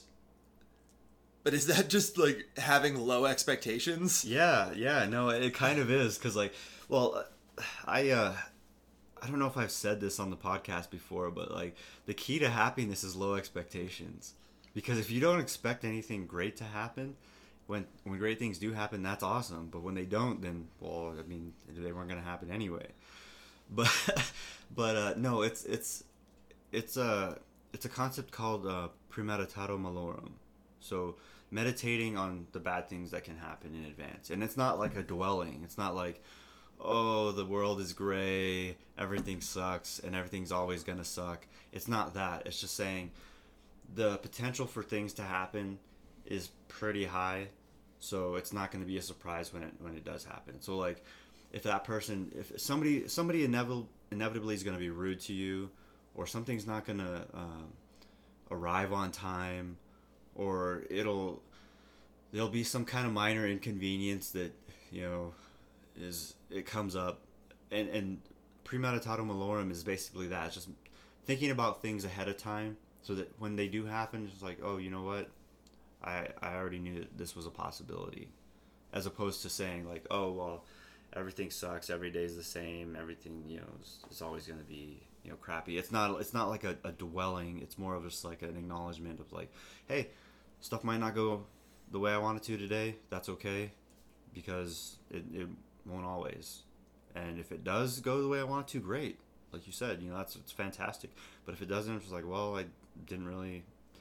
Speaker 2: but is that just like having low expectations?
Speaker 1: Yeah, yeah, no, it kind of is, because like, well, I uh I don't know if I've said this on the podcast before, but like the key to happiness is low expectations. Because if you don't expect anything great to happen, when when great things do happen, that's awesome. But when they don't, then, well, I mean, they weren't going to happen anyway. But but uh, no, it's it's it's a it's a concept called uh, premeditado malorum. So meditating on the bad things that can happen in advance, and it's not like a dwelling. It's not like, oh, the world is gray, everything sucks, and everything's always gonna suck. It's not that. It's just saying the potential for things to happen is pretty high, so it's not going to be a surprise when it when it does happen. So like, if that person, if somebody somebody inevitably inevitably is going to be rude to you, or something's not going to um, arrive on time, or it'll there'll be some kind of minor inconvenience that, you know, is it comes up, and and premeditado malorum is basically that. It's just thinking about things ahead of time so that when they do happen, it's like, oh, you know what? I, I already knew that this was a possibility. As opposed to saying like, oh, well, everything sucks. Every day's the same. Everything, you know, is, is always going to be, you know, crappy. It's not, it's not like a, a dwelling. It's more of just like an acknowledgement of like, hey, stuff might not go the way I want it to today. That's okay. Because it, it won't always. And if it does go the way I want it to, great. Like you said, you know, that's it's fantastic. But if it doesn't, it's like, well, I didn't really,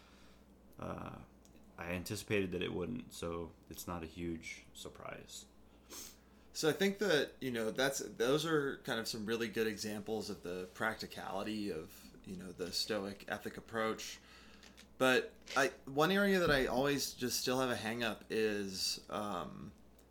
Speaker 1: uh, I anticipated that it wouldn't. So it's not a huge surprise.
Speaker 2: So I think that, you know, that's those are kind of some really good examples of the practicality of, you know, the Stoic ethic approach. But I one area that I always just still have a hang up is um,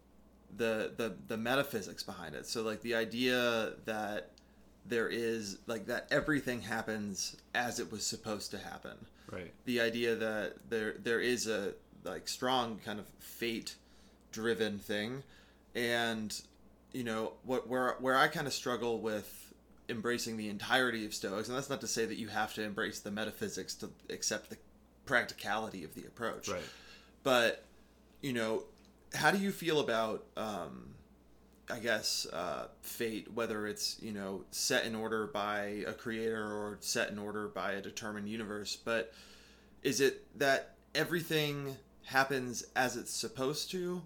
Speaker 2: the the the metaphysics behind it. So like the idea that there is like that everything happens as it was supposed to happen.
Speaker 1: Right.
Speaker 2: The idea that there there is a like strong kind of fate driven thing. And, you know, what where where I kind of struggle with embracing the entirety of Stoics, and that's not to say that you have to embrace the metaphysics to accept the practicality of the approach.
Speaker 1: Right.
Speaker 2: But, you know, how do you feel about, um, I guess, uh, fate, whether it's, you know, set in order by a creator or set in order by a determined universe, but is it that everything happens as it's supposed to?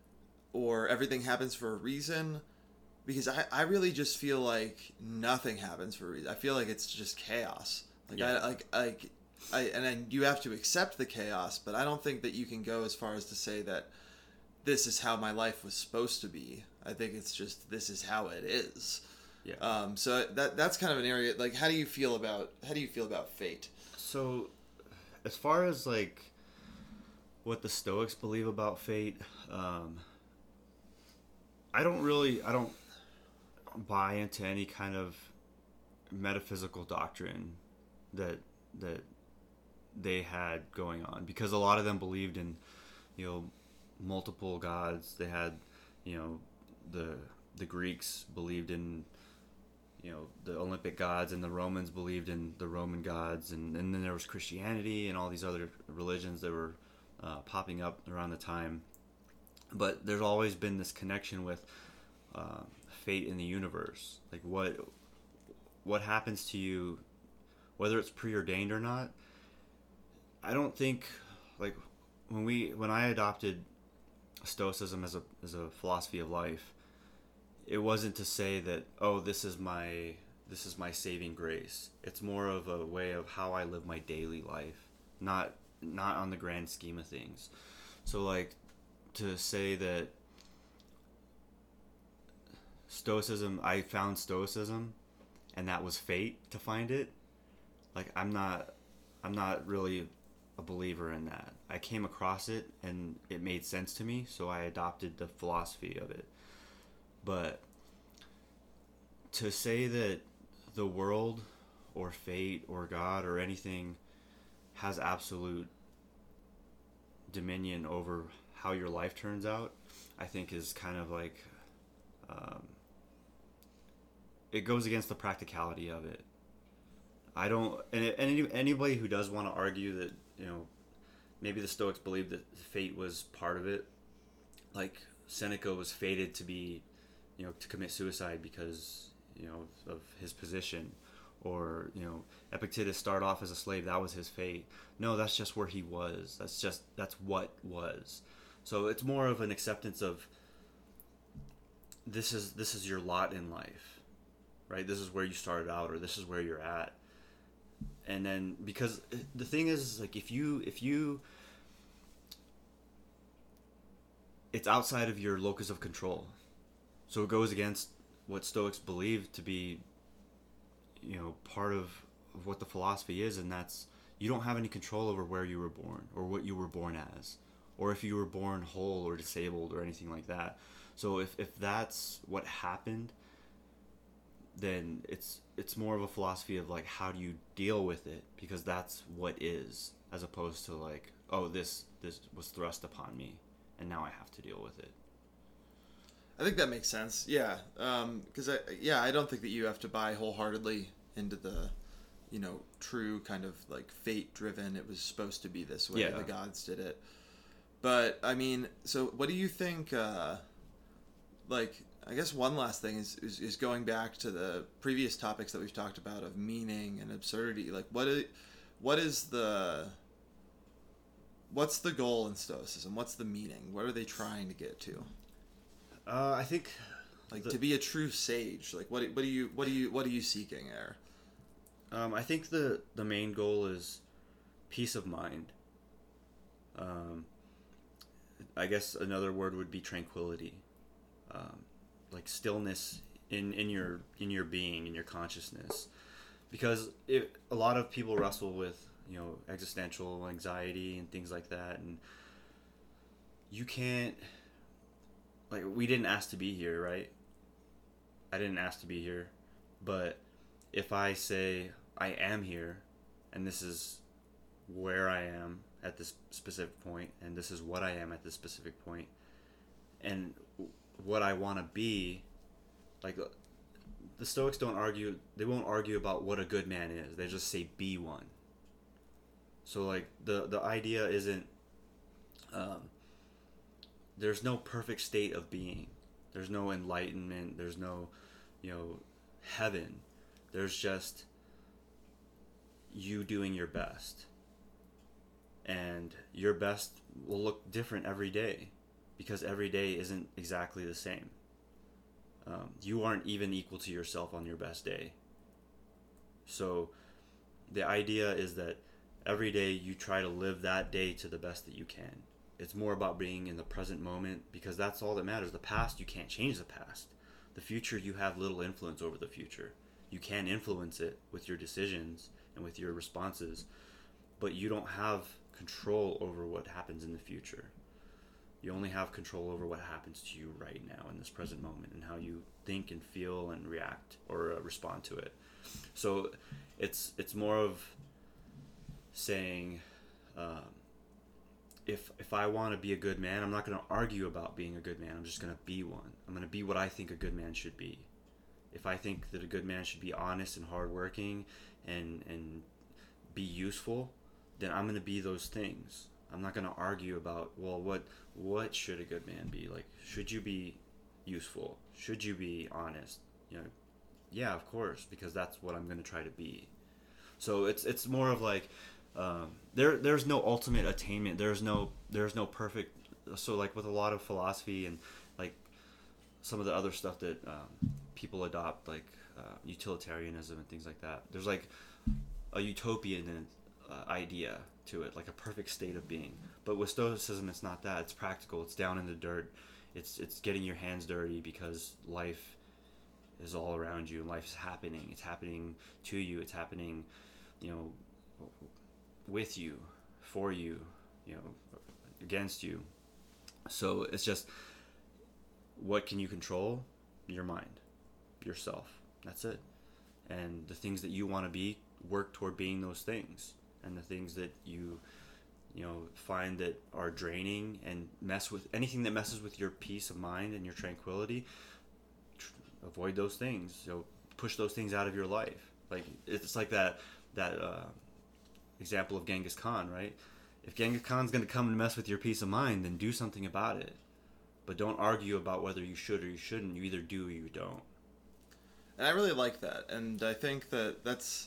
Speaker 2: Or everything happens for a reason? Because I, I really just feel like nothing happens for a reason. I feel like it's just chaos. Like yeah. I like like I and I, you have to accept the chaos, but I don't think that you can go as far as to say that this is how my life was supposed to be. I think it's just this is how it is.
Speaker 1: Yeah.
Speaker 2: Um. So that that's kind of an area. Like, how do you feel about how do you feel about fate?
Speaker 1: So, as far as like what the Stoics believe about fate, um. I don't really, I don't buy into any kind of metaphysical doctrine that that they had going on, because a lot of them believed in, you know, multiple gods. They had, you know, the the Greeks believed in, you know, the Olympic gods, and the Romans believed in the Roman gods, and, and then there was Christianity and all these other religions that were uh, popping up around the time. But there's always been this connection with uh, fate in the universe. Like what what happens to you, whether it's preordained or not. I don't think, like, when we when I adopted Stoicism as a as a philosophy of life, it wasn't to say that, oh, this is my this is my saving grace. It's more of a way of how I live my daily life, not not on the grand scheme of things. So like, to say that Stoicism, I found Stoicism and that was fate to find it, like I'm not I'm not really a believer in that. I came across it and it made sense to me, so I adopted the philosophy of it. But to say that the world or fate or God or anything has absolute dominion over how your life turns out, I think is kind of like, um, it goes against the practicality of it. I don't, and, and any, anybody who does want to argue that, you know, maybe the Stoics believed that fate was part of it, like Seneca was fated to be, you know, to commit suicide because, you know, of his position, or, you know, Epictetus started off as a slave, that was his fate. No, that's just where he was. That's just, that's what was. So it's more of an acceptance of this is this is your lot in life, right? This is where you started out, or this is where you're at. And then, because the thing is, is like if you if you it's outside of your locus of control. So it goes against what Stoics believe to be, you know, part of, of what the philosophy is, and that's you don't have any control over where you were born or what you were born as, or if you were born whole or disabled or anything like that. So if, if that's what happened, then it's it's more of a philosophy of like, how do you deal with it, because that's what is, as opposed to like, oh, this this was thrust upon me and now I have to deal with it.
Speaker 2: I think that makes sense. Yeah. Um, cause I, yeah, I don't think that you have to buy wholeheartedly into the, you know, true kind of like fate driven. It was supposed to be this way.
Speaker 1: Yeah.
Speaker 2: The gods did it. But I mean, so what do you think? Uh, like, I guess one last thing is, is is going back to the previous topics that we've talked about of meaning and absurdity. Like, what is what is the what's the goal in Stoicism? What's the meaning? What are they trying to get to?
Speaker 1: Uh, I think
Speaker 2: Like
Speaker 1: the,
Speaker 2: to be a true sage. Like, what what do you what do you what are you seeking there?
Speaker 1: um, I think the the main goal is peace of mind. Um, I guess another word would be tranquility, um, like stillness in, in your in your being, in your consciousness, because it, a lot of people wrestle with, you know, existential anxiety and things like that, and you can't, like, we didn't ask to be here, right? I didn't ask to be here, but if I say I am here, and this is where I am at this specific point, and this is what I am at this specific point, and what I want to be, like, the Stoics don't argue, they won't argue about what a good man is, they just say be one. So, like, the, the idea isn't, um, there's no perfect state of being, there's no enlightenment, there's no, you know, heaven, there's just you doing your best. And your best will look different every day, because every day isn't exactly the same. Um, you aren't even equal to yourself on your best day. So the idea is that every day you try to live that day to the best that you can. It's more about being in the present moment, because that's all that matters. The past, you can't change the past. The future, you have little influence over the future. You can influence it with your decisions and with your responses, but you don't have control over what happens in the future. You only have control over what happens to you right now in this present moment, and how you think and feel and react or uh, respond to it. So it's it's more of saying, um, if if I want to be a good man, I'm not going to argue about being a good man. I'm just going to be one. I'm going to be what I think a good man should be. If I think that a good man should be honest and hardworking and and be useful, then I'm going to be those things. I'm not going to argue about, well, what what should a good man be? Like, should you be useful? Should you be honest? You know, yeah, of course, because that's what I'm going to try to be. So it's it's more of like, um, there there's no ultimate attainment. There's no there's no perfect. So like with a lot of philosophy and like some of the other stuff that um, people adopt, like uh, utilitarianism and things like that, there's like a utopian uh, idea to it, like a perfect state of being. But with Stoicism, it's not that. It's practical. It's down in the dirt. It's it's getting your hands dirty, because life is all around you. Life is happening. It's happening to you. It's happening, you know, with you, for you, you know, against you. So it's just, what can you control? Your mind, yourself. That's it. And the things that you want to be, work toward being those things. And the things that you, you know, find that are draining and mess with, anything that messes with your peace of mind and your tranquility, tr- avoid those things. You know, push those things out of your life. Like, it's like that that uh, example of Genghis Khan, right? If Genghis Khan's going to come and mess with your peace of mind, then do something about it. But don't argue about whether you should or you shouldn't. You either do or you don't.
Speaker 2: And I really like that. And I think that that's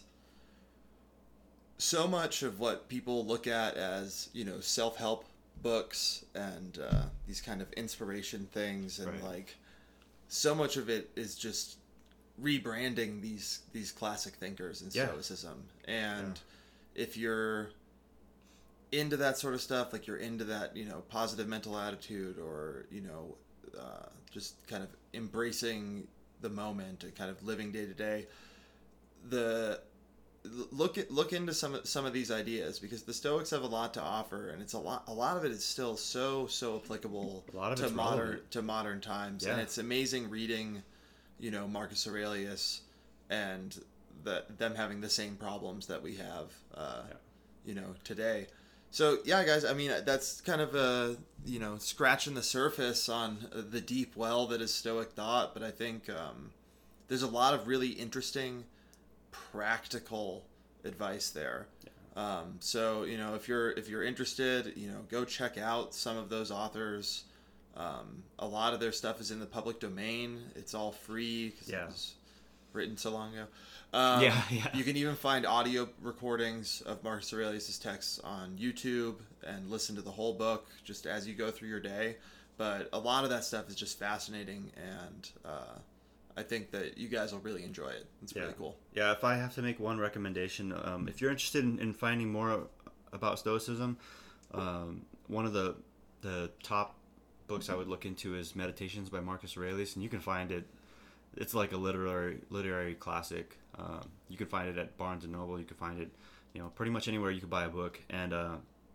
Speaker 2: so much of what people look at as, you know, self-help books and uh, these kind of inspiration things. And,
Speaker 1: right.
Speaker 2: like, so much of it is just rebranding these these classic thinkers in
Speaker 1: Yeah.
Speaker 2: Stoicism. And
Speaker 1: Yeah.
Speaker 2: if you're into that sort of stuff, like you're into that, you know, positive mental attitude, or, you know, uh, just kind of embracing the moment and kind of living day to day, the look at look into some some of these ideas, because the Stoics have a lot to offer, and it's a lot a lot of it is still so so applicable
Speaker 1: A lot of
Speaker 2: to
Speaker 1: it's
Speaker 2: modern
Speaker 1: relevant.
Speaker 2: to modern times.
Speaker 1: Yeah.
Speaker 2: And it's amazing reading, you know, Marcus Aurelius and the, them having the same problems that we have uh,
Speaker 1: Yeah.
Speaker 2: you know, today. So yeah, guys, I mean, that's kind of a, you know, scratching the surface on the deep well that is Stoic thought, but I think um, there's a lot of really interesting practical advice there. Um, so, you know, if you're if you're interested, you know, go check out some of those authors. Um, a lot of their stuff is in the public domain. It's all free because
Speaker 1: Yeah.
Speaker 2: it was written so long ago. Um,
Speaker 1: Yeah, yeah.
Speaker 2: You can even find audio recordings of Marcus Aurelius' texts on YouTube and listen to the whole book just as you go through your day. But a lot of that stuff is just fascinating, and uh, I think that you guys will really enjoy it. It's
Speaker 1: Yeah.
Speaker 2: really cool.
Speaker 1: Yeah, if I have to make one recommendation, um, if you're interested in, in finding more about Stoicism, um, one of the the top books I would look into is Meditations by Marcus Aurelius, and you can find it. It's like a literary literary classic. Um, you can find it at Barnes and Noble. You can find it, you know, pretty much anywhere you could buy a book. And uh,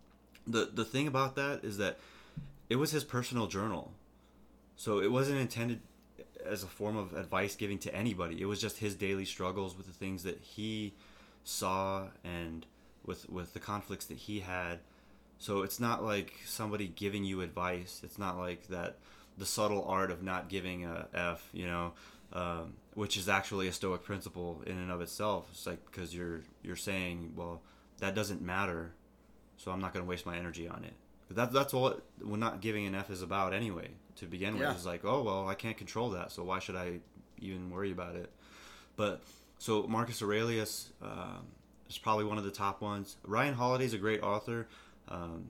Speaker 1: the the thing about that is that it was his personal journal, so it wasn't intended as a form of advice giving to anybody. It was just his daily struggles with the things that he saw and with with the conflicts that he had. So it's not like somebody giving you advice. It's not like that the subtle art of not giving a F, you know, um, which is actually a Stoic principle in and of itself. It's like, because you're you're saying, well, that doesn't matter, so I'm not going to waste my energy on it. That, that's what well, not giving an F is about anyway, to begin with.
Speaker 2: Yeah.
Speaker 1: It's like, oh, well, I can't control that, so why should I even worry about it? But, so Marcus Aurelius um, is probably one of the top ones. Ryan Holiday's a great author. Um,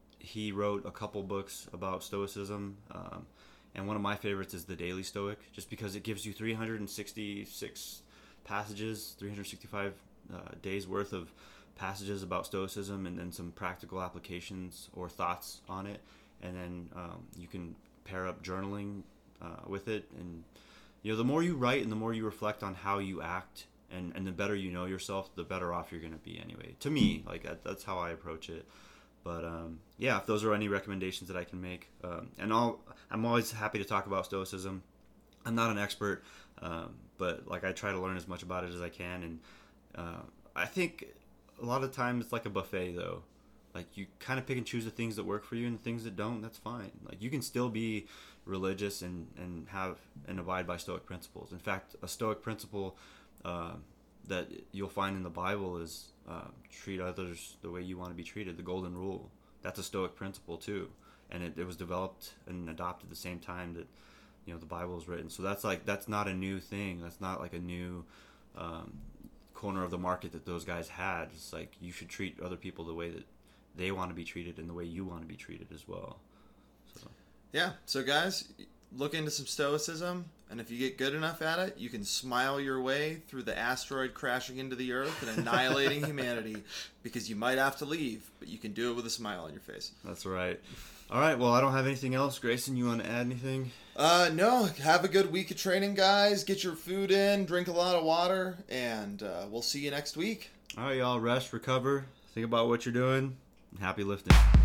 Speaker 1: he wrote a couple books about Stoicism, um, and one of my favorites is The Daily Stoic, just because it gives you three hundred sixty-six passages, three hundred sixty-five uh, days worth of passages about Stoicism, and then some practical applications or thoughts on it, and then um, you can pair up journaling uh, with it. And you know, the more you write and the more you reflect on how you act, and, and the better you know yourself, the better off you're going to be anyway. To me, like that, that's how I approach it. But um, yeah, if those are any recommendations that I can make, um, and I'll, I'm always happy to talk about Stoicism. I'm not an expert, um, but like I try to learn as much about it as I can, and uh, I think a lot of times it's like a buffet though. Like you kind of pick and choose the things that work for you, and the things that don't, that's fine. Like you can still be religious and, and have and abide by Stoic principles. In fact, a Stoic principle uh, that you'll find in the Bible is uh, treat others the way you want to be treated. The Golden Rule. That's a Stoic principle too, and it, it was developed and adopted at the same time that you know the Bible was written. So that's like that's not a new thing. That's not like a new um, corner of the market that those guys had. It's like you should treat other people the way that they want to be treated and the way you want to be treated as well. So
Speaker 2: Yeah. So guys, look into some Stoicism, and if you get good enough at it, you can smile your way through the asteroid crashing into the Earth and annihilating humanity, because you might have to leave, but you can do it with a smile on your face.
Speaker 1: that's right. All right. Well, I don't have anything else. Grayson, you want to add anything?
Speaker 2: Uh, no. Have a good week of training, guys. Get your food in, drink a lot of water, and uh, we'll see you next week.
Speaker 1: All right, y'all. Rest, recover, think about what you're doing, and happy lifting.